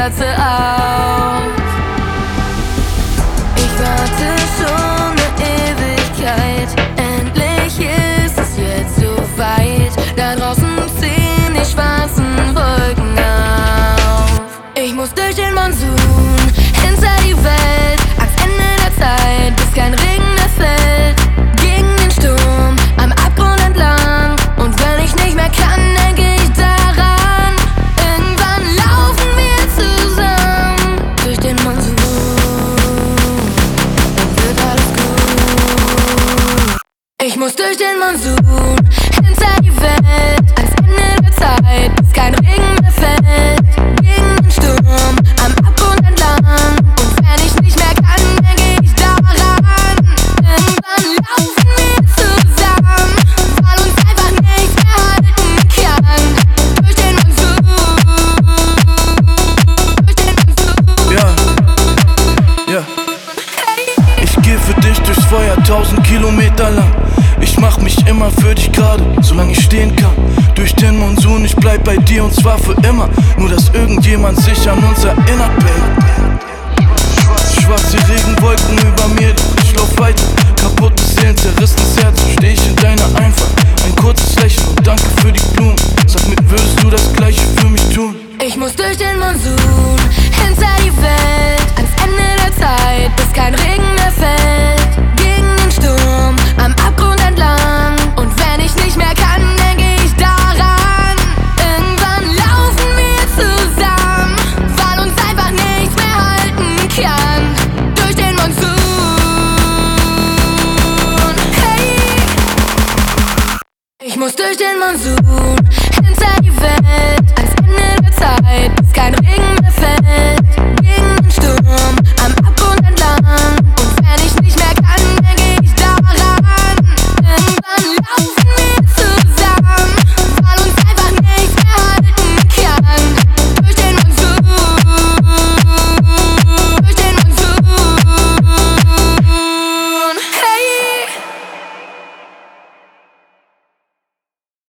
Matratze auf. Ich warte schon eine Ewigkeit, endlich ist es jetzt so weit. Da draußen ziehen die schwarzen Wolken auf. Ich muss durch den Monsun, hinter die Welt, ans Ende der Zeit, bis kein Regen mehr fällt. Gegen den Sturm, am Abgrund entlang, und wenn ich nicht mehr kann, denke ich daran. Irgendwann laufen wir zusammen durch den Monsun, dann wird alles gut. Ich muss durch den Monsun, hinter die Welt, ans Ende der Zeit, bis kein Regen mehr fällt. Gegen den Sturm, am Abgrund entlang, und wenn ich nicht mehr kann, denke ich daran. Irgendwann laufen wir zusammen, weil uns einfach nichts mehr halten kann. Durch den Monsun, durch den Monsun. Ja. Ich geh für dich durchs Feuer 1000 Kilometer lang. Ich mach mich immer für dich gerade, solange ich stehen kann. Durch den Monsun, ich bleib bei dir und zwar für immer. Nur dass irgendjemand sich an uns erinnert, baby. Schwarze Regenwolken über mir, doch ich lauf weiter. Kaputtes Seelen, zerrissenes Herz, steh ich in deiner Einfahrt. Ein kurzes Lächeln und danke für die Blumen. Sag mir, würdest du das Gleiche für mich tun? Ich muss durch den Monsun, hinter die Welt, ans Ende der Zeit, bis kein Regen mehr fällt. Gegen den Sturm, am Abgrund entlang, und wenn ich nicht mehr kann, denke ich daran. Irgendwann laufen wir zusammen, weil uns einfach nichts mehr halten kann. Durch den Monsun, hey. Ich muss durch den Monsun, hinter die Welt,